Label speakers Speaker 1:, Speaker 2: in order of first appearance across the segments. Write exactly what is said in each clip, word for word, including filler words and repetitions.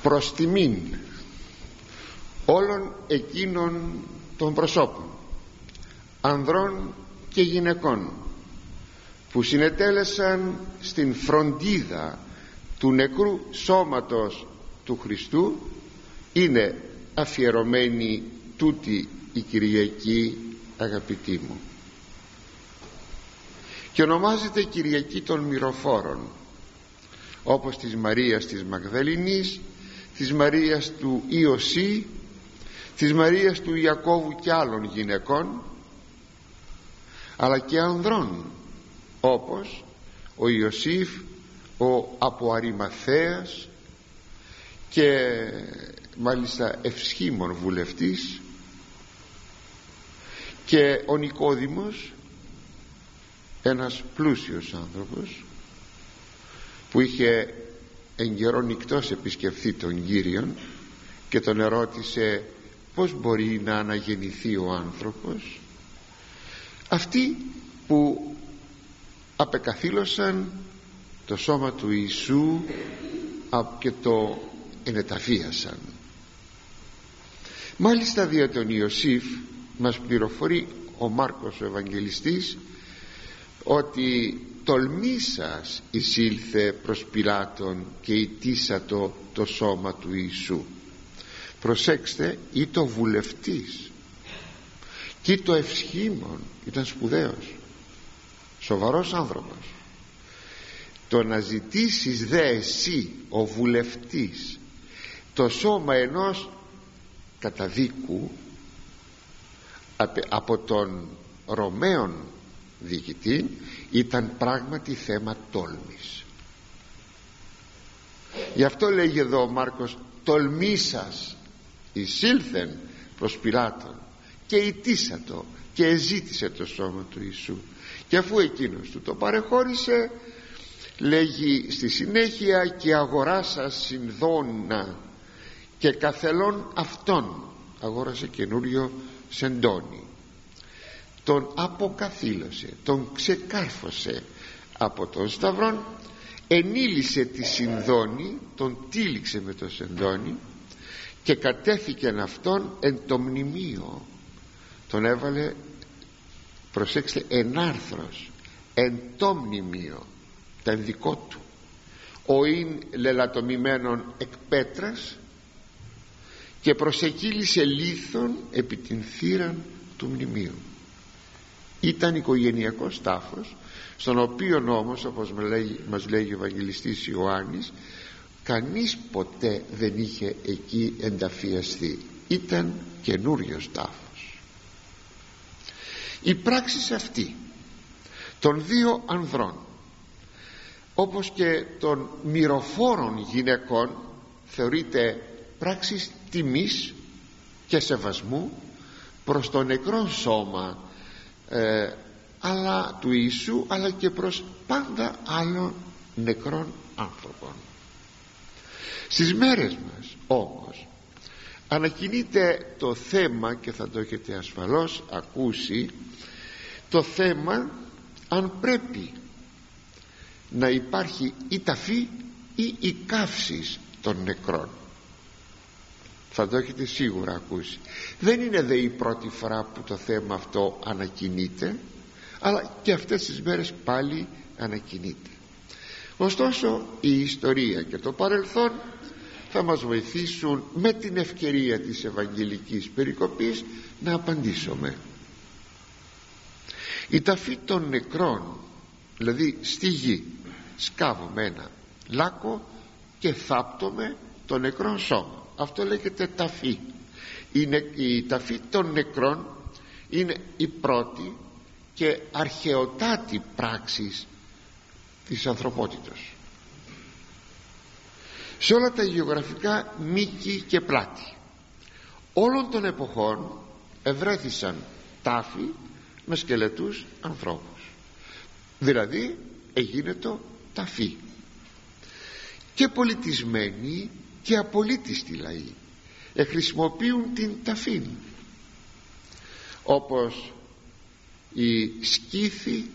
Speaker 1: προς τιμήν όλων εκείνων των προσώπων, ανδρών και γυναικών, που συνετέλεσαν στην φροντίδα του νεκρού σώματος του Χριστού, είναι αφιερωμένη τούτη η Κυριακή, αγαπητοί μου, και ονομάζεται Κυριακή των Μυροφόρων, όπως της Μαρίας της Μαγδαληνής, της Μαρίας του Ιωσή, της Μαρίας του Ιακώβου και άλλων γυναικών, αλλά και ανδρών, όπως ο Ιωσήφ, ο από Αριμαθέας, και μάλιστα ευσχήμων βουλευτής, και ο Νικόδημος, ένας πλούσιος άνθρωπος που είχε εν καιρό νυκτός επισκεφθεί τον Κύριον και τον ερώτησε πώς μπορεί να αναγεννηθεί ο άνθρωπος. Αυτοί που απεκαθήλωσαν το σώμα του Ιησού και το ενεταφίασαν. Μάλιστα δια τον Ιωσήφ μας πληροφορεί ο Μάρκος ο Ευαγγελιστής ότι τολμήσας εισήλθε προς Πιλάτον και ητήσατο το σώμα του Ιησού. Προσέξτε, ή το βουλευτής και το ευσχήμων, ήταν σπουδαίος, σοβαρός άνθρωπος. Το να ζητήσεις δε εσύ ο βουλευτής το σώμα ενός καταδίκου από τον Ρωμαίον διοικητή ήταν πράγματι θέμα τόλμης. Γι' αυτό λέγει εδώ ο Μάρκος, τολμήσας εισήλθεν προς Πιλάτον και ητήσατο και εζήτησε το σώμα του Ιησού, και αφού εκείνος του το παρεχώρησε, λέγει στη συνέχεια, και αγοράσα συνδόνα και καθελών αυτόν, αγόρασε καινούριο σεντόνι, τον αποκαθήλωσε, τον ξεκάρφωσε από τον σταυρόν, ενήλυσε τη συνδόνη, τον τύλιξε με το σεντόνι και κατέθηκεν αυτόν εν το μνημείο, τον έβαλε, προσέξτε, ενάρθρος εν το μνημείο, ήταν δικό του, ο ειν λελατομημένον εκ πέτρας, και προσεκύλησε λίθον επί την θύραν του μνημείου. Ήταν οικογενειακός τάφος, στον οποίο όμως, όπως μας λέγει ο Ευαγγελιστής Ιωάννης, κανείς ποτέ δεν είχε εκεί ενταφιαστεί. Ήταν καινούριος τάφος. Η πράξη αυτή των δύο ανδρών, όπως και των μυροφόρων γυναικών, θεωρείται πράξεις τιμής και σεβασμού προς το νεκρό σώμα ε, αλλά του Ιησού, αλλά και προς πάντα άλλων νεκρών άνθρωπων. Στις μέρες μας όμως ανακοινείται το θέμα, και θα το έχετε ασφαλώς ακούσει, το θέμα αν πρέπει να υπάρχει η ταφή ή η καύσης των νεκρών. Θα το έχετε σίγουρα ακούσει. Δεν είναι δε η πρώτη φορά που το θέμα αυτό ανακοινείται, αλλά και αυτές τις μέρες πάλι ανακοινείται. Ωστόσο η ιστορία και το παρελθόν θα μας βοηθήσουν με την ευκαιρία της Ευαγγελικής περικοπής να απαντήσουμε. Η ταφή των νεκρών, δηλαδή στη γη σκάβουμε ένα λάκκο και θάπτουμε το νεκρό σώμα, αυτό λέγεται ταφή. Είναι, η ταφή των νεκρών είναι η πρώτη και αρχαιοτάτη πράξη της ανθρωπότητος. Σε όλα τα γεωγραφικά μήκη και πλάτη όλων των εποχών ευρέθησαν τάφοι με σκελετούς ανθρώπους, δηλαδή έγινε το ταφή. Και πολιτισμένοι και απολύτιστοι λαοί χρησιμοποιούν την ταφή, όπως οι Σκύθοι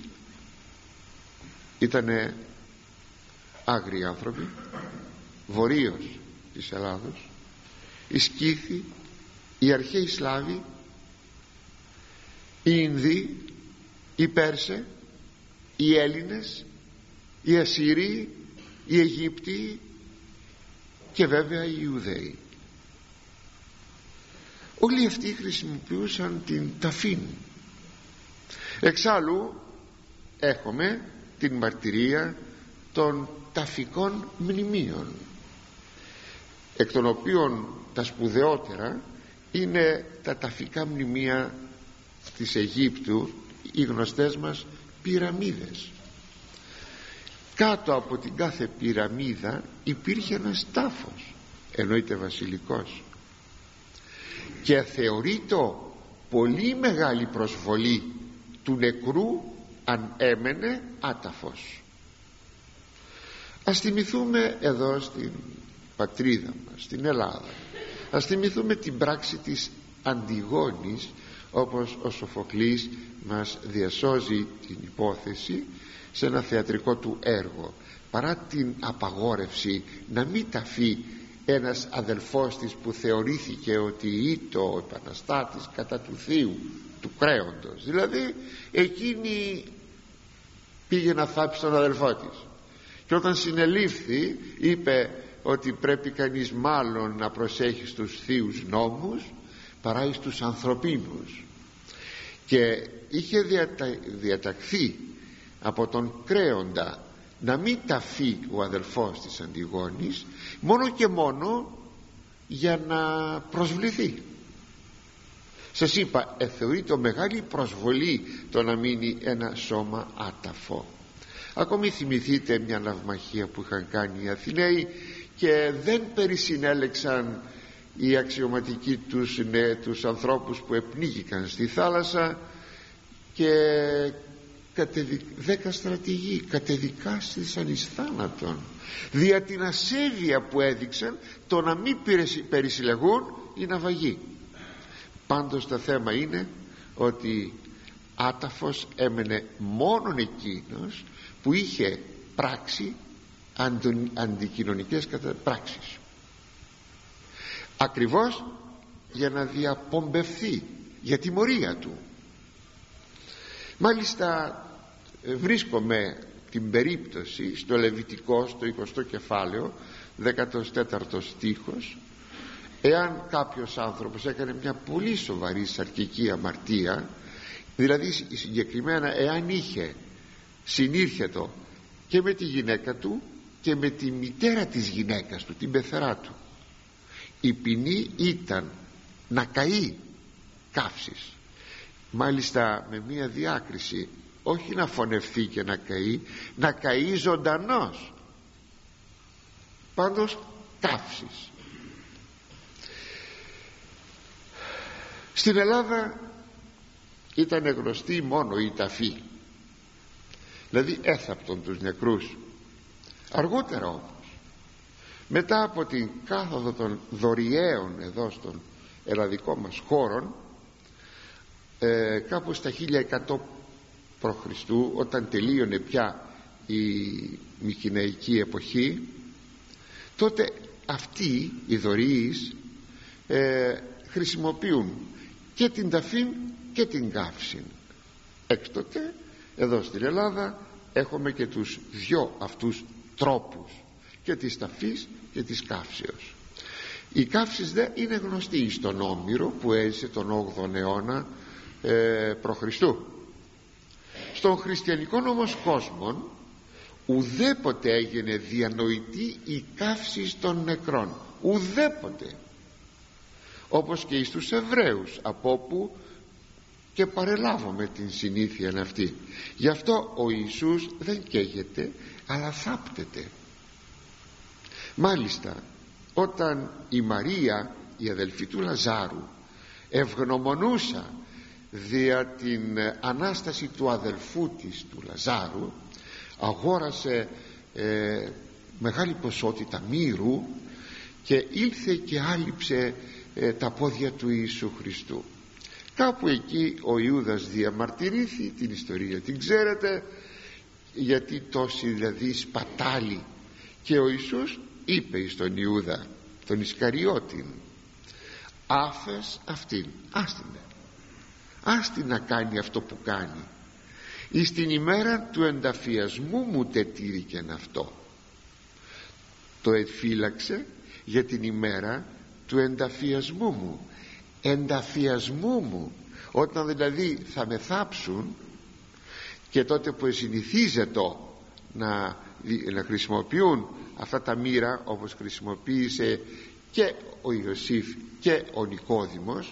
Speaker 1: ήτανε άγριοι άνθρωποι βορείως της Ελλάδος, οι Σκύθοι, οι αρχαίοι Σλάβοι, οι Ινδοί, οι Πέρσες, οι Έλληνες, οι Ασσύριοι, οι Αιγύπτιοι και βέβαια οι Ιουδαίοι. Όλοι αυτοί χρησιμοποιούσαν την ταφήν. Εξάλλου έχουμε την μαρτυρία των ταφικών μνημείων, εκ των οποίων τα σπουδαιότερα είναι τα ταφικά μνημεία της Αιγύπτου, οι γνωστές μας πυραμίδες. Κάτω από την κάθε πυραμίδα υπήρχε ένας τάφος, εννοείται βασιλικός, και θεωρείται πολύ μεγάλη προσβολή του νεκρού αν έμενε άταφος. Ας θυμηθούμε εδώ στην πατρίδα μας, στην Ελλάδα, ας θυμηθούμε την πράξη της Αντιγόνης, όπως ο Σοφοκλής μας διασώζει την υπόθεση σε ένα θεατρικό του έργο. Παρά την απαγόρευση να μην ταφεί ένας αδελφός της που θεωρήθηκε ότι ήτο ο επαναστάτης κατά του θείου του κρέοντος, δηλαδή εκείνη πήγε να θάψει τον αδελφό της, και όταν συνελήφθη είπε ότι πρέπει κανείς μάλλον να προσέχει στους θείους νόμους παρά εις τους ανθρωπίνους, και είχε διατα... διαταχθεί από τον κρέοντα να μην ταφεί ο αδελφός της Αντιγόνης, μόνο και μόνο για να προσβληθεί. Σας είπα, εθεωρείται μεγάλη προσβολή το να μείνει ένα σώμα άταφο. Ακόμη θυμηθείτε μια ναυμαχία που είχαν κάνει οι Αθηναίοι και δεν περισυνέλεξαν οι αξιωματικοί τους, ναι, τους ανθρώπους που επνίγηκαν στη θάλασσα, και δέκα στρατηγοί κατεδικάστησαν εις θάνατον δια την ασέβεια που έδειξαν το να μην περισυλλεγούν η ναυαγή. Πάντως το θέμα είναι ότι άταφος έμενε μόνον εκείνος που είχε πράξει αντικοινωνικές πράξεις, ακριβώς για να διαπομπευθεί για τιμωρία του. Μάλιστα βρίσκομαι την περίπτωση στο Λεβιτικό, στο εικοστό κεφάλαιο, δέκατος τέταρτος στίχος, εάν κάποιος άνθρωπος έκανε μια πολύ σοβαρή σαρκική αμαρτία, δηλαδή συγκεκριμένα εάν είχε συνήρχετο και με τη γυναίκα του και με τη μητέρα της γυναίκας του, την πεθερά του, η ποινή ήταν να καεί καύσης, μάλιστα με μία διάκριση, όχι να φωνευθεί και να καεί, να καεί ζωντανός, πάντως καύσης. Στην Ελλάδα ήταν γνωστή μόνο η ταφή, δηλαδή έθαπτον τους νεκρούς. Αργότερα όμως, μετά από την κάθοδο των δωριαίων εδώ στον ελλαδικό μας χώρον, ε, κάπου στα χίλια εκατό π.Χ., όταν τελείωνε πια η Μικηναϊκή εποχή, τότε αυτοί οι δωριείς ε, χρησιμοποιούν και την ταφήν και την καύσιν. Έκτοτε εδώ στην Ελλάδα έχουμε και τους δυο αυτούς τρόπους, και της ταφής και της καύσεως. Η καύσης δε είναι γνωστή στον Όμηρο που έζησε τον όγδοο αιώνα ε, π.Χ. Στον χριστιανικό όμως κόσμο ουδέποτε έγινε διανοητή η καύση των νεκρών, ουδέποτε, όπως και εις τους Εβραίους, από όπου και παρελάβουμε την συνήθεια αυτή. Γι' αυτό ο Ιησούς δεν καίγεται, αλλά θάπτεται. Μάλιστα όταν η Μαρία, η αδελφή του Λαζάρου, ευγνωμονούσα δια την Ανάσταση του αδελφού της του Λαζάρου, αγόρασε ε, μεγάλη ποσότητα μύρου και ήλθε και άλυψε ε, τα πόδια του Ιησού Χριστού. Κάπου εκεί ο Ιούδας διαμαρτυρήθη, την ιστορία την ξέρετε, γιατί τόση δηλαδή σπατάλη, και ο Ιησούς είπε στον Ιούδα, τον Ισκαριώτην, άφες αυτήν, άστινε, άστη να κάνει αυτό που κάνει. Εις την ημέρα του ενταφιασμού μου τετήρηκεν αυτό. Το εφύλαξε για την ημέρα του ενταφιασμού μου. Ενταφιασμού μου, όταν δηλαδή θα με θάψουν, και τότε που συνηθίζεται να, να χρησιμοποιούν αυτά τα μοίρα, όπως χρησιμοποίησε και ο Ιωσήφ και ο Νικόδημος,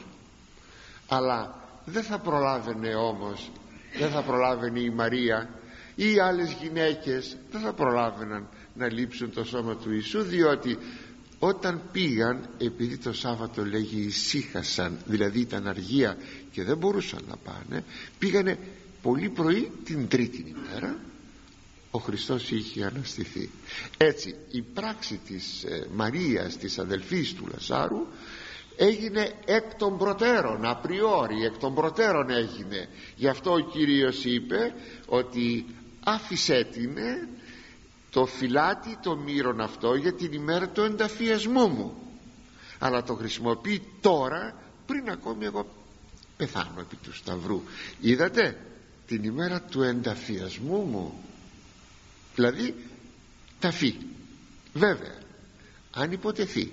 Speaker 1: αλλά δεν θα προλάβαινε όμως, δεν θα προλάβαινε η Μαρία ή οι άλλες γυναίκες, δεν θα προλάβαιναν να λείψουν το σώμα του Ιησού, διότι όταν πήγαν, επειδή το Σάββατο λέγει ησύχασαν, δηλαδή ήταν αργία και δεν μπορούσαν να πάνε, πήγανε πολύ πρωί την τρίτη ημέρα, ο Χριστός είχε αναστηθεί. Έτσι η πράξη της ε, Μαρίας, της αδελφής του Λαζάρου, έγινε εκ των προτέρων, απριόρι, εκ των προτέρων έγινε. Γι' αυτό ο Κύριος είπε ότι άφησέ τινε το φυλάτι το μύρον αυτό για την ημέρα του ενταφιασμού μου, αλλά το χρησιμοποιεί τώρα, πριν ακόμη εγώ πεθάνω επί του Σταυρού. Είδατε, την ημέρα του ενταφιασμού μου, δηλαδή ταφή. Βέβαια, αν υποτεθεί,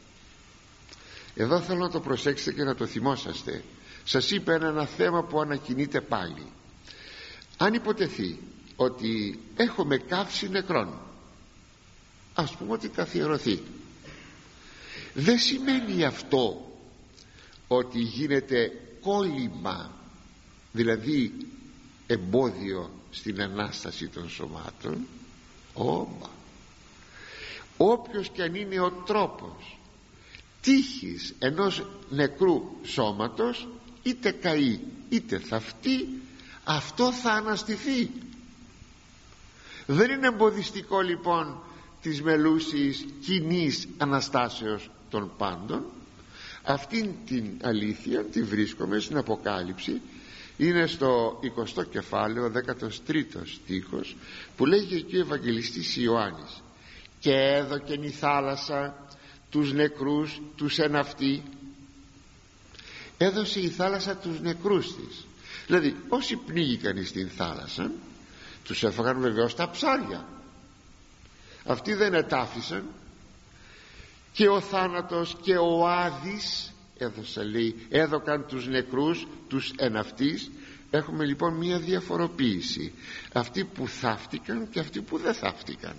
Speaker 1: εδώ θέλω να το προσέξετε και να το θυμόσαστε, σας είπα ένα θέμα που ανακοινείται πάλι. Αν υποτεθεί ότι έχουμε καύση νεκρών, ας πούμε ότι καθιερωθεί, δεν σημαίνει αυτό ότι γίνεται κόλλημα, δηλαδή εμπόδιο στην Ανάσταση των σωμάτων. Όμπα, όποιος και αν είναι ο τρόπος τύχης ενός νεκρού σώματος, είτε καεί είτε θαυτεί, αυτό θα αναστηθεί. Δεν είναι εμποδιστικό λοιπόν της μελούσης κοινής Αναστάσεως των πάντων. Αυτήν την αλήθεια τη βρίσκομαι στην Αποκάλυψη, είναι στο εικοστό κεφάλαιο, δέκατος τρίτος στίχος, που λέγει εκεί ο Ευαγγελιστής Ιωάννης: και έδωκεν η θάλασσα τους νεκρούς τους εν αυτή. Έδωσε η θάλασσα τους νεκρούς της, δηλαδή όσοι πνίγηκαν στην θάλασσα τους έφαγαν βεβαίως τα ψάρια, αυτοί δεν ετάφησαν, και ο θάνατος και ο Άδης έδωσε, λέει, έδωκαν τους νεκρούς τους εν αυτής. Έχουμε λοιπόν μία διαφοροποίηση, αυτοί που θαύτηκαν και αυτοί που δεν θαύτηκαν.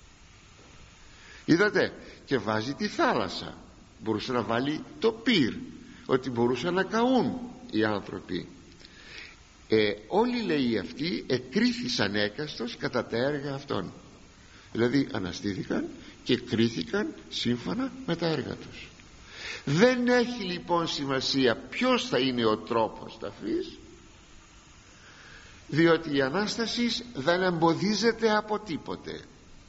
Speaker 1: Είδατε, και βάζει τη θάλασσα, μπορούσε να βάλει το πυρ, ότι μπορούσαν να καούν οι άνθρωποι. ε, όλοι, λέει, αυτοί εκρίθησαν έκαστος κατά τα έργα αυτών, δηλαδή αναστήθηκαν και κρίθηκαν σύμφωνα με τα έργα τους. Δεν έχει λοιπόν σημασία ποιος θα είναι ο τρόπος ταφής, διότι η Ανάσταση δεν εμποδίζεται από τίποτε.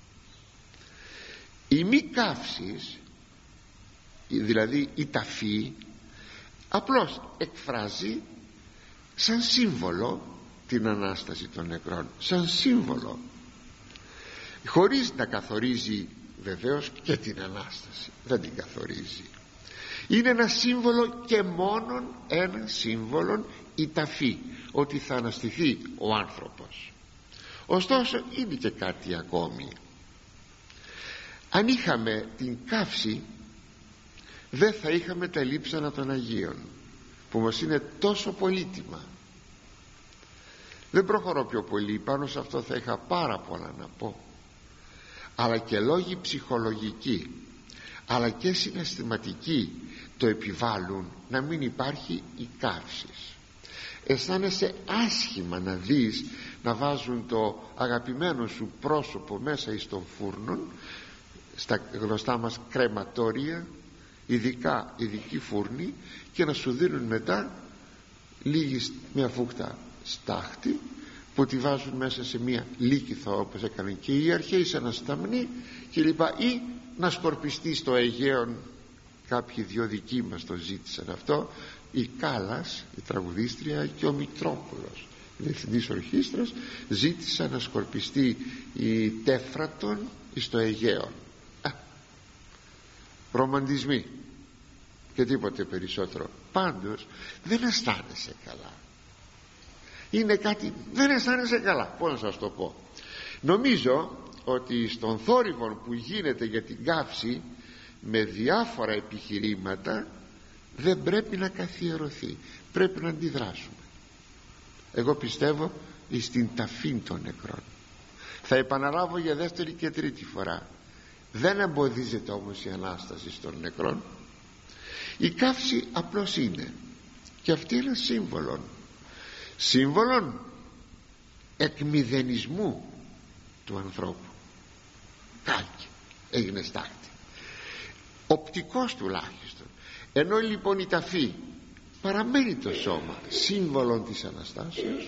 Speaker 1: Η μη καύσης, δηλαδή η ταφή, απλώς εκφράζει σαν σύμβολο την Ανάσταση των νεκρών, σαν σύμβολο, χωρίς να καθορίζει βεβαίως και την Ανάσταση, δεν την καθορίζει. Είναι ένα σύμβολο και μόνον ένα σύμβολο, η ταφή, ότι θα αναστηθεί ο άνθρωπος. Ωστόσο είναι και κάτι ακόμη. Αν είχαμε την καύση, δεν θα είχαμε τα λείψανα των Αγίων, που μας είναι τόσο πολύτιμα. Δεν προχωρώ πιο πολύ, πάνω σε αυτό θα είχα πάρα πολλά να πω, αλλά και λόγοι ψυχολογικοί αλλά και συναισθηματικοί το επιβάλλουν να μην υπάρχει η καύση. Αισθάνεσαι άσχημα να δεις να βάζουν το αγαπημένο σου πρόσωπο μέσα εις τον φούρνο, στα γνωστά μας κρεματόρια, ειδικά ειδική φούρνη, και να σου δίνουν μετά λίγη μια φούκτα στάχτη που τη βάζουν μέσα σε μια λύκηθο, όπως έκαναν και οι αρχαίοι, σε ένα σταμνί και λοιπά, ή να σκορπιστεί στο Αιγαίον. Κάποιοι δυο δικοί μας το ζήτησαν αυτό, η Κάλλας, η τραγουδίστρια, και ο Μητρόπουλος, διευθυντής ορχήστρας, ζήτησαν να σκορπιστεί η Τέφρατον στο Αιγαίον. Α, ρομαντισμοί και τίποτε περισσότερο. Πάντως δεν αισθάνεσαι καλά, είναι κάτι, δεν αισθάνεσαι καλά. Πώς να σας το πω, νομίζω ότι στον θόρυβο που γίνεται για την καύση με διάφορα επιχειρήματα δεν πρέπει να καθιερωθεί, πρέπει να αντιδράσουμε. Εγώ πιστεύω στην ταφή των νεκρών. Θα επαναλάβω για δεύτερη και τρίτη φορά, δεν εμποδίζεται όμως η Ανάσταση των νεκρών. Η καύση απλώς είναι, και αυτή είναι σύμβολο σύμβολον εκμηδενισμού του ανθρώπου. Κάλκι, έγινε στάχτη, οπτικός τουλάχιστον. Ενώ λοιπόν η ταφή παραμένει το σώμα σύμβολον της Αναστάσεως,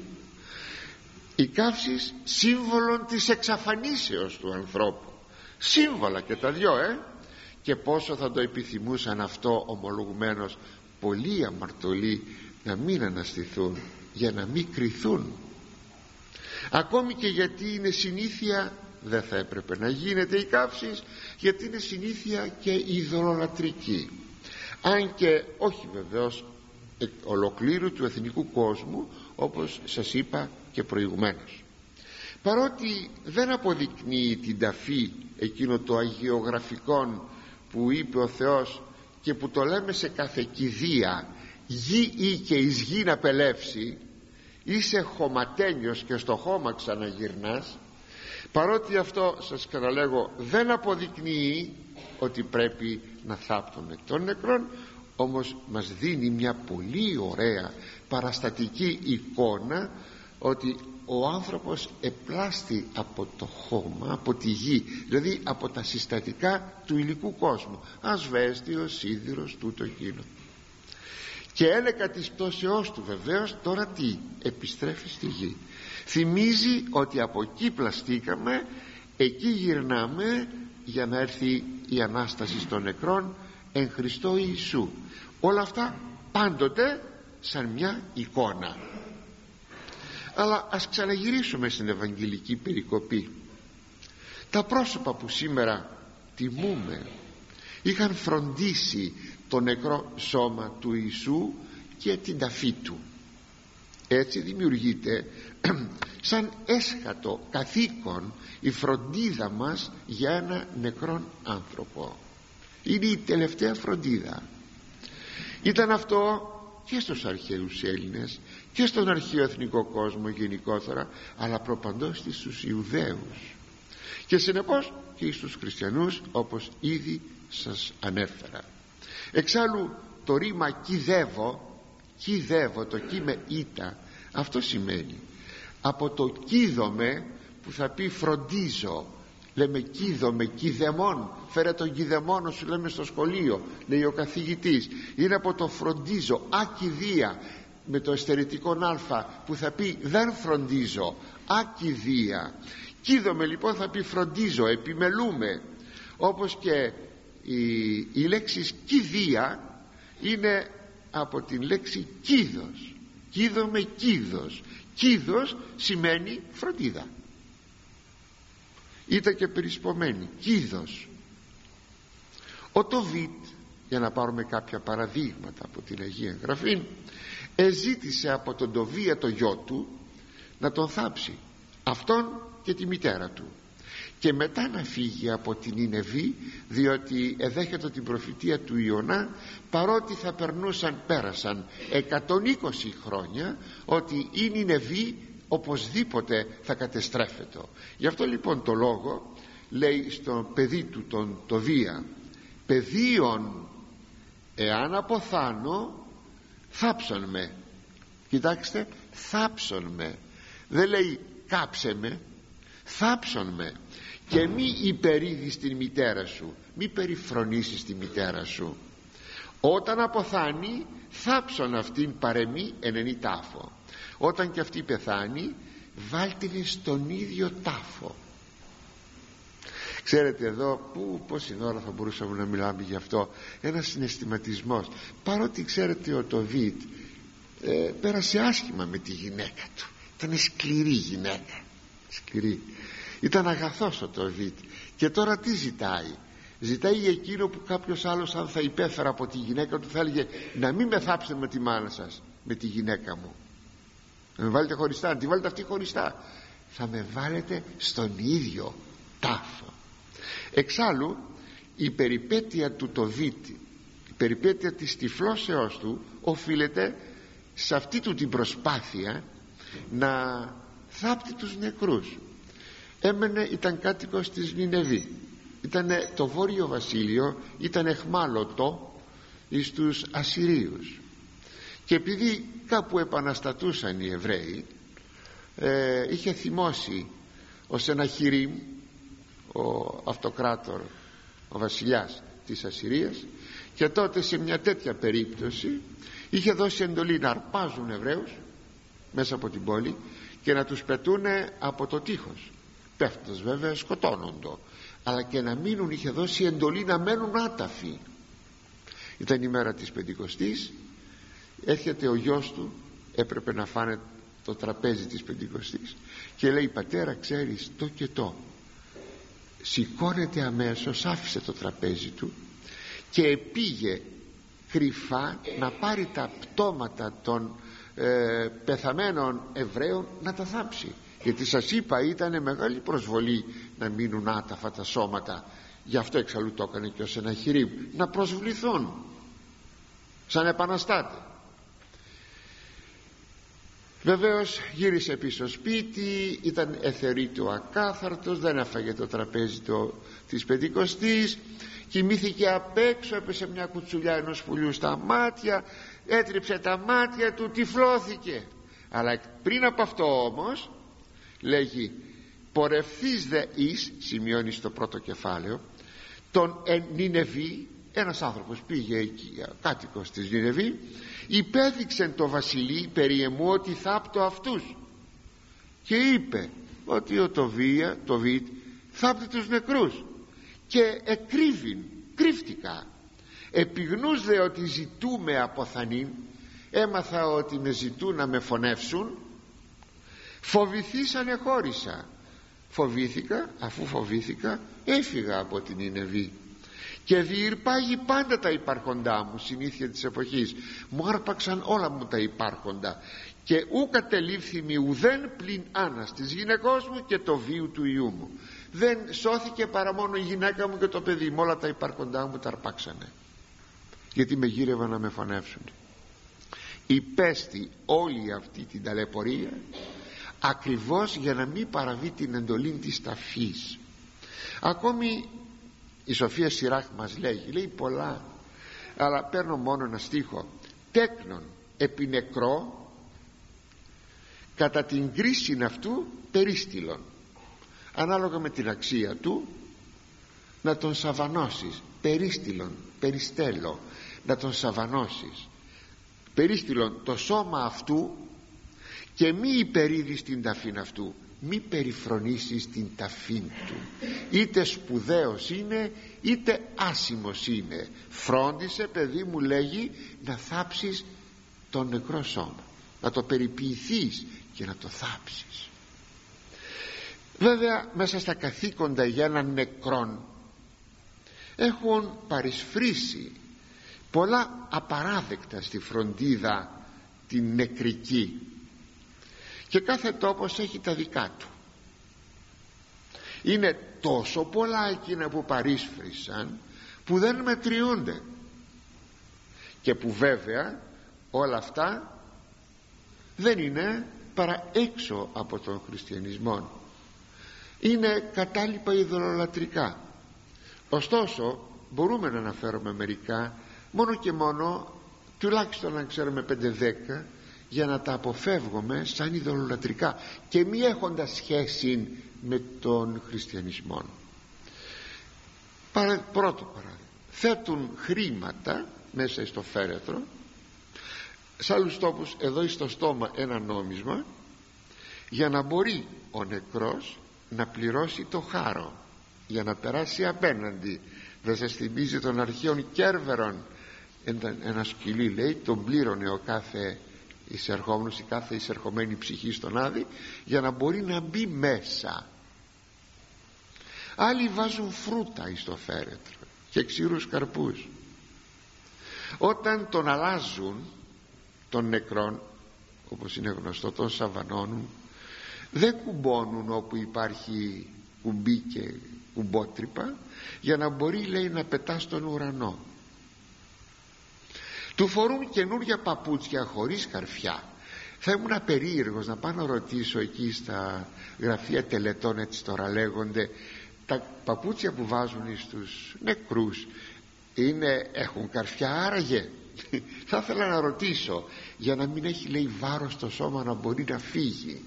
Speaker 1: η καύση σύμβολον της εξαφανίσεως του ανθρώπου. Σύμβολα και τα δυο, ε! Και πόσο θα το επιθυμούσαν αυτό ομολογουμένως πολλοί αμαρτωλοί, να μην αναστηθούν, για να μην κριθούν. Ακόμη και γιατί είναι συνήθεια, δεν θα έπρεπε να γίνεται η καύση, γιατί είναι συνήθεια και ειδωλολατρική, αν και όχι βεβαίως ολοκλήρου του εθνικού κόσμου, όπως σας είπα και προηγουμένως. Παρότι δεν αποδεικνύει την ταφή εκείνο το αγιογραφικό που είπε ο Θεός και που το λέμε σε κάθε κηδεία, γη ή και εις γη να πελεύσει, είσαι χωματένιος και στο χώμα ξαναγυρνάς, παρότι αυτό σας καταλέγω δεν αποδεικνύει ότι πρέπει να θάπτουν εκ των νεκρών, όμως μας δίνει μια πολύ ωραία παραστατική εικόνα ότι ο άνθρωπος επλάστη από το χώμα, από τη γη, δηλαδή από τα συστατικά του υλικού κόσμου, ασβέστιο, σίδηρος, τούτο εκείνο, και έλεγα της πτώσεώς του βεβαίως τώρα τι, επιστρέφει στη γη. Θυμίζει ότι από εκεί πλαστήκαμε, εκεί γυρνάμε για να έρθει η Ανάσταση των νεκρών εν Χριστώ Ιησού. Όλα αυτά πάντοτε σαν μια εικόνα. Αλλά ας ξαναγυρίσουμε στην Ευαγγελική περικοπή. Τα πρόσωπα που σήμερα τιμούμε είχαν φροντίσει το νεκρό σώμα του Ιησού και την ταφή του. Έτσι δημιουργείται σαν έσχατο καθήκον η φροντίδα μας για ένα νεκρόν άνθρωπο. Είναι η τελευταία φροντίδα. Ήταν αυτό και στους αρχαίους Έλληνες και στον αρχαίο εθνικό κόσμο γενικότερα, αλλά προπαντός στους Ιουδαίους και συνεπώς και στους χριστιανούς, όπως ήδη σας ανέφερα. Εξάλλου το ρήμα κηδεύω, κηδεύω, το κι με ήτα, αυτό σημαίνει από το κηδομαι που θα πει φροντίζω. Λέμε κηδομαι, κηδεμόν, φέρε τον κηδεμόνο σου, λέμε στο σχολείο, λέει ο καθηγητής. Είναι από το φροντίζω, ακηδία, με το εστερετικό α που θα πει δεν φροντίζω, ακηδία. Κηδομαι λοιπόν θα πει φροντίζω, επιμελούμε. Όπως και η, η λέξη κηδεία είναι από την λέξη κήδος. Κήδομαι, κήδος. Κήδος σημαίνει φροντίδα. Ήταν και περισπομένη, κήδος. Ο Τοβίτ, για να πάρουμε κάποια παραδείγματα από την Αγία Γραφή, εζήτησε από τον Τοβία το γιο του να τον θάψει, αυτόν και τη μητέρα του, και μετά να φύγει από την Νινεβή, διότι εδέχεται την προφητεία του Ιωνά, παρότι θα περνούσαν, πέρασαν εκατόν είκοσι χρόνια, ότι η Νινεβή οπωσδήποτε θα κατεστρέφεται. Γι' αυτό λοιπόν το λόγο λέει στον παιδί του τον Τοβία, παιδίον εάν αποθάνω θάψον με. Κοιτάξτε, θάψον με, δεν λέει κάψε με, θάψον με, και μη υπερίδεις την μητέρα σου, μη περιφρονήσεις τη μητέρα σου. Όταν αποθάνει θάψον αυτήν παρεμή ενενή τάφο. Όταν και αυτή πεθάνει βάλτην στον ίδιο τάφο. Ξέρετε εδώ που, πόση ώρα θα μπορούσαμε να μιλάμε γι' αυτό, ένας συναισθηματισμός. Παρότι ξέρετε ο Τοβίτ ε, πέρασε άσχημα με τη γυναίκα του, ήταν σκληρή γυναίκα, σκληρή. Ήταν αγαθός ο Τοβίτ, και τώρα τι ζητάει? Ζητάει εκείνο που κάποιος άλλος, αν θα υπέφερα από τη γυναίκα του, θα έλεγε να μην με θάψετε με τη μάνα σας, με τη γυναίκα μου, να με βάλετε χωριστά, να τη βάλετε αυτή χωριστά. Θα με βάλετε στον ίδιο τάφο. Εξάλλου η περιπέτεια του Τοβίτη, η περιπέτεια της τυφλώσεώς του, οφείλεται σε αυτή του την προσπάθεια να θάπτει τους νεκρούς. Έμενε, ήταν κάτοικος της Νινεβή, ήταν το βόρειο βασίλειο, ήταν εχμάλωτο εις τους Ασσυρίους, και επειδή κάπου επαναστατούσαν οι Εβραίοι, ε, είχε θυμώσει ο Σεναχιρίμ, ο αυτοκράτορ, ο βασιλιάς της Ασσυρίας, και τότε σε μια τέτοια περίπτωση είχε δώσει εντολή να αρπάζουν Εβραίους μέσα από την πόλη και να τους πετούνε από το τείχος, πέφτοντας βέβαια σκοτώνοντο, αλλά και να μείνουν, είχε δώσει εντολή να μένουν άταφοι. Ήταν η μέρα της Πεντηκοστής, έρχεται ο γιος του, έπρεπε να φάνε το τραπέζι της Πεντηκοστής, και λέει: πατέρα, ξέρεις το και το. Σηκώνεται αμέσως, άφησε το τραπέζι του και πήγε κρυφά να πάρει τα πτώματα των ε, πεθαμένων Εβραίων να τα θάψει, γιατί σας είπα ήταν μεγάλη προσβολή να μείνουν άταφα τα σώματα. Γι' αυτό εξαλλού το έκανε και ο Σεναχιρίμ, να προσβληθούν σαν επαναστάτε. Βεβαίως γύρισε πίσω σπίτι, ήταν εθερίτου ακάθαρτος, δεν έφαγε το τραπέζι το, της Πεντηκοστής, κοιμήθηκε απ' έξω, έπεσε μια κουτσουλιά ενός πουλιού στα μάτια, έτριψε τα μάτια του, τυφλώθηκε. Αλλά πριν από αυτό όμως λέγει: πορευθείς δε εις, σημειώνει στο πρώτο κεφάλαιο, τον εν Νινεβή. Ένας άνθρωπος πήγε εκεί, κάτοικος της Νινεβή, υπέδειξε το βασιλεί περί εμού ότι θάπτω αυτούς, και είπε ότι ο Τοβία, Τοβίτ, θάπτει τους νεκρούς, και εκρύβην, κρύφτηκα. Επιγνούς δε ότι ζητούμε από θανήν, έμαθα ότι με ζητούν να με φωνεύσουν, φοβηθήσανε χώρισα. Φοβήθηκα, αφού φοβήθηκα έφυγα από την Νινεβή, και διηρπάγει πάντα τα υπάρχοντά μου, συνήθεια της εποχής. Μου άρπαξαν όλα μου τα υπάρχοντα, και ου κατελήφθη ουδέν πλην Άννας της γυναικός μου και το βίου του ιού μου. Δεν σώθηκε παρά μόνο η γυναίκα μου και το παιδί μου, όλα τα υπάρχοντά μου τα αρπάξανε, γιατί με γύρευαν να με φωνεύσουν. Υπέστη όλη αυτή την ταλαιπωρία ακριβώς για να μην παραβεί την εντολή της ταφής. Ακόμη η Σοφία Σιράχ μας λέγει, λέει πολλά, αλλά παίρνω μόνο ένα στίχο: τέκνον επί νεκρό κατά την κρίση αυτού περίστηλον. Ανάλογα με την αξία του να τον σαβανώσεις, περίστηλον, περιστέλω, να τον σαβανώσεις, περίστηλον το σώμα αυτού, και μη υπερίδεις την ταφήν αυτού, μη περιφρονήσεις την ταφήν του, είτε σπουδαίος είναι είτε άσημος είναι. Φρόντισε, παιδί μου, λέγει, να θάψεις το νεκρό σώμα, να το περιποιηθείς και να το θάψεις. Βέβαια μέσα στα καθήκοντα για έναν νεκρόν έχουν παρισφρήσει πολλά απαράδεκτα στη φροντίδα την νεκρική, και κάθε τόπος έχει τα δικά του. Είναι τόσο πολλά εκείνα που παρίσφρισαν που δεν μετριούνται, και που βέβαια όλα αυτά δεν είναι παρά έξω από τον χριστιανισμό, είναι κατάλοιπα ειδωλολατρικά. Ωστόσο μπορούμε να αναφέρουμε μερικά, μόνο και μόνο, τουλάχιστον να ξέρουμε πέντε δέκα, για να τα αποφεύγουμε σαν ειδωλολατρικά και μη έχοντας σχέση με τον χριστιανισμό. Παρα, πρώτο παράδειγμα, θέτουν χρήματα μέσα στο φέρετρο, σε άλλους τόπους εδώ στο στόμα ένα νόμισμα, για να μπορεί ο νεκρός να πληρώσει το χάρο, για να περάσει απέναντι. Δεν σας θυμίζει των αρχαίων Κέρβερων? Ένα σκυλί, λέει, τον πλήρωνε ο κάθε εισερχόμενος, η κάθε εισερχομένη ψυχή στον Άδη, για να μπορεί να μπει μέσα. Άλλοι βάζουν φρούτα εις το φέρετρο και ξηρούς καρπούς. Όταν τον αλλάζουν των νεκρών, όπως είναι γνωστό, τον σαβανώνουν, δεν κουμπώνουν όπου υπάρχει κουμπί και κουμπότρυπα, για να μπορεί, λέει, να πετά στον ουρανό. Του φορούν καινούρια παπούτσια χωρίς καρφιά. Θα ήμουν περίεργος να πάω να ρωτήσω εκεί στα γραφεία τελετών, έτσι τώρα λέγονται, τα παπούτσια που βάζουν στους νεκρούς είναι, έχουν καρφιά άραγε? Θα ήθελα να ρωτήσω, για να μην έχει, λέει, βάρος στο σώμα, να μπορεί να φύγει.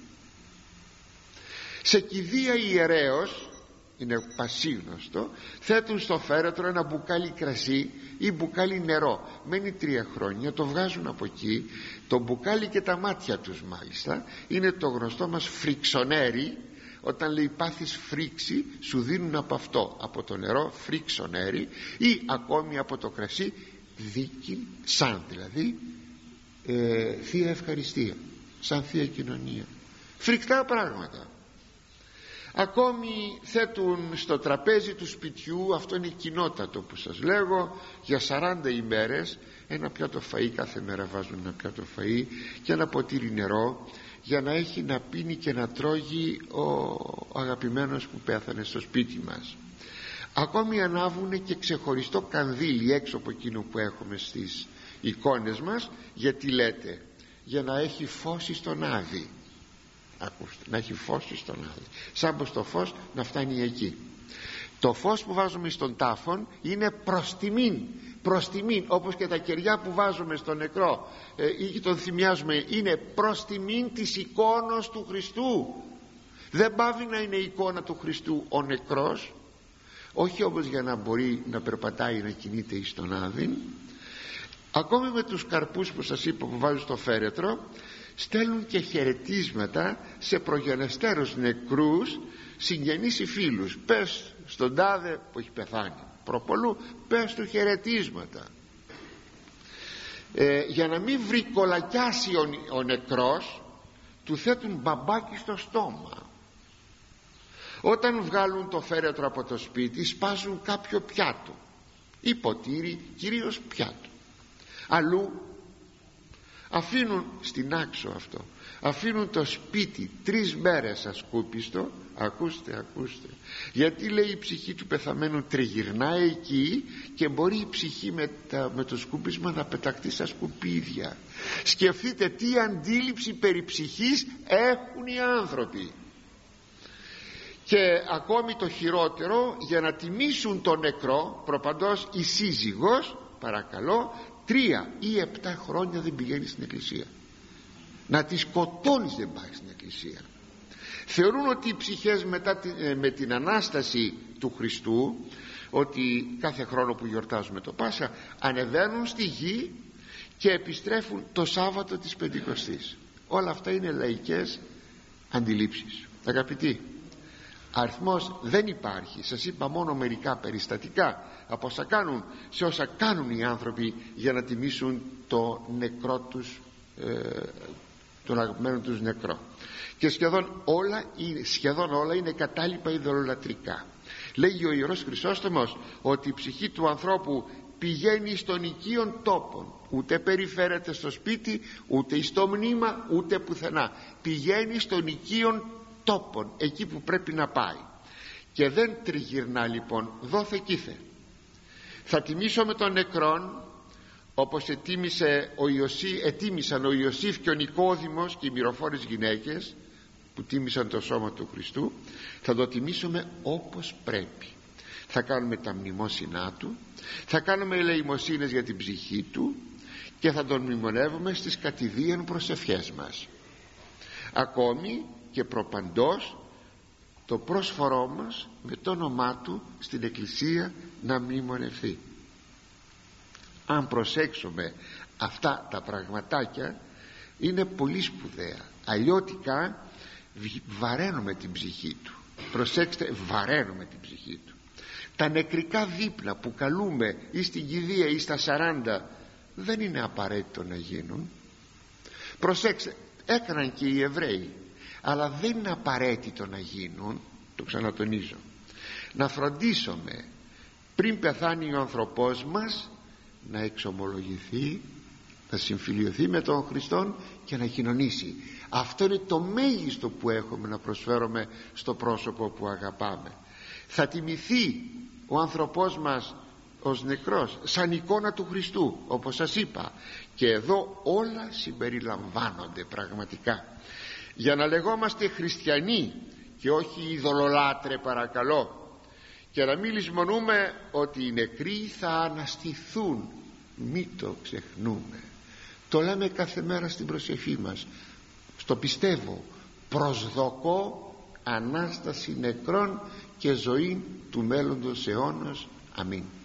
Speaker 1: Σε κηδεία ιερέως, είναι πασίγνωστο, θέτουν στο φέρετρο ένα μπουκάλι κρασί ή μπουκάλι νερό. Μένει τρία χρόνια, το βγάζουν από εκεί, το μπουκάλι και τα μάτια τους μάλιστα. Είναι το γνωστό μας φριξονέρι. Όταν, λέει, πάθεις φρίξη, σου δίνουν από αυτό, από το νερό, φριξονέρι, ή ακόμη από το κρασί δίκη, σαν δηλαδή ε, θεία ευχαριστία, σαν θεία κοινωνία. Φρικτά πράγματα. Ακόμη θέτουν στο τραπέζι του σπιτιού, αυτό είναι κοινότατο που σας λέγω, για σαράντα ημέρες ένα πιάτο φαΐ. Κάθε μέρα βάζουν ένα πιάτο φαΐ και ένα ποτήρι νερό, για να έχει να πίνει και να τρώγει ο αγαπημένος που πέθανε στο σπίτι μας. Ακόμη ανάβουνε και ξεχωριστό κανδύλι έξω από εκείνο που έχουμε στις εικόνες μας. Γιατί λέτε? Για να έχει φως στον άδει. Ακούστε, να έχει φως στον άδει, σαν πως το φως να φτάνει εκεί. Το φως που βάζουμε στον τάφον είναι προς τιμήν, προς τιμήν, όπως και τα κεριά που βάζουμε στον νεκρό ε, ή τον θυμιάζουμε, είναι προς τιμήν της εικόνος του Χριστού. Δεν πάβει να είναι η εικόνα του Χριστού ο νεκρός, όχι όμως για να μπορεί να περπατάει, να κινείται εις τον άδειν. Ακόμη με τους καρπούς που σας είπα που βάζουν στο φέρετρο, στέλνουν και χαιρετίσματα σε προγενεστέρους νεκρούς, συγγενείς ή φίλους. Πες στον τάδε που έχει πεθάνει προπολού, πες του χαιρετίσματα. ε, για να μην βρικολακιάσει ο, ο νεκρός, του θέτουν μπαμπάκι στο στόμα. Όταν βγάλουν το φέρετρο από το σπίτι, σπάζουν κάποιο πιάτο ή ποτήρι, κυρίως πιάτο. Αλλού αφήνουν στην άξο αυτό, αφήνουν το σπίτι τρεις μέρες ασκούπιστο. Ακούστε, ακούστε, γιατί, λέει, η ψυχή του πεθαμένου τριγυρνάει εκεί και μπορεί η ψυχή με, τα, με το σκούπισμα να πεταχτεί στα σκουπίδια. Σκεφτείτε τι αντίληψη περί ψυχής έχουν οι άνθρωποι. Και ακόμη το χειρότερο, για να τιμήσουν τον νεκρό, προπαντός η σύζυγος, παρακαλώ, τρία ή επτά χρόνια δεν πηγαίνει στην εκκλησία. Να τη σκοτώνεις, δεν πάει στην εκκλησία. Θεωρούν ότι οι ψυχές μετά την, με την Ανάσταση του Χριστού, ότι κάθε χρόνο που γιορτάζουμε το Πάσχα, ανεβαίνουν στη γη και επιστρέφουν το Σάββατο της Πεντηκοστής. Όλα αυτά είναι λαϊκές αντιλήψεις. Αγαπητοί, αριθμός δεν υπάρχει. Σας είπα μόνο μερικά περιστατικά από όσα κάνουν, σε όσα κάνουν οι άνθρωποι για να τιμήσουν το νεκρό τους, ε, τον αγαπημένο τους νεκρό. Και σχεδόν όλα, σχεδόν όλα είναι κατάλοιπα ειδωλολατρικά. Λέγει ο Ιερός Χρυσόστομος ότι η ψυχή του ανθρώπου πηγαίνει στον οικείον τόπον, ούτε περιφέρεται στο σπίτι, ούτε στο μνήμα, ούτε πουθενά. Πηγαίνει στον οικείον τόπον, εκεί που πρέπει να πάει, και δεν τριγυρνά λοιπόν δόθε κήθε. Θα τιμήσω με τον νεκρόν, όπως ετίμησε ο Ιωσή, ετίμησαν ο Ιωσήφ και ο Νικόδημος και οι μυροφόρες γυναίκες που τίμησαν το σώμα του Χριστού. Θα το τιμήσουμε όπως πρέπει. Θα κάνουμε τα μνημόσυνά του, θα κάνουμε ελεημοσύνες για την ψυχή του και θα τον μνημονεύουμε στις κατηδίαν προσευχές μας. Ακόμη και προπαντός το πρόσφορό μας με το όνομά του στην εκκλησία να μνημονευθεί. Αν προσέξουμε αυτά τα πραγματάκια, είναι πολύ σπουδαία. Αλλιώτικα βαραίνουμε την ψυχή του. Προσέξτε, βαραίνουμε την ψυχή του. Τα νεκρικά δείπνα που καλούμε ή στην κηδεία ή στα σαράντα δεν είναι απαραίτητο να γίνουν. Προσέξτε, έκαναν και οι Εβραίοι, αλλά δεν είναι απαραίτητο να γίνουν, το ξανατονίζω. να φροντίσουμε πριν πεθάνει ο άνθρωπός μας να εξομολογηθεί, να συμφιλιωθεί με τον Χριστόν και να κοινωνήσει. Αυτό είναι το μέγιστο που έχουμε να προσφέρουμε στο πρόσωπο που αγαπάμε. Θα τιμηθεί ο άνθρωπός μας ως νεκρός, σαν εικόνα του Χριστού, όπως σας είπα, και εδώ όλα συμπεριλαμβάνονται πραγματικά. Για να λεγόμαστε χριστιανοί και όχι ειδωλολάτρε, παρακαλώ, και να μην λησμονούμε ότι οι νεκροί θα αναστηθούν, μη το ξεχνούμε. Το λέμε κάθε μέρα στην προσευχή μας. Στο πιστεύω, προσδοκώ Ανάσταση νεκρών και ζωή του μέλλοντος αιώνος. Αμήν.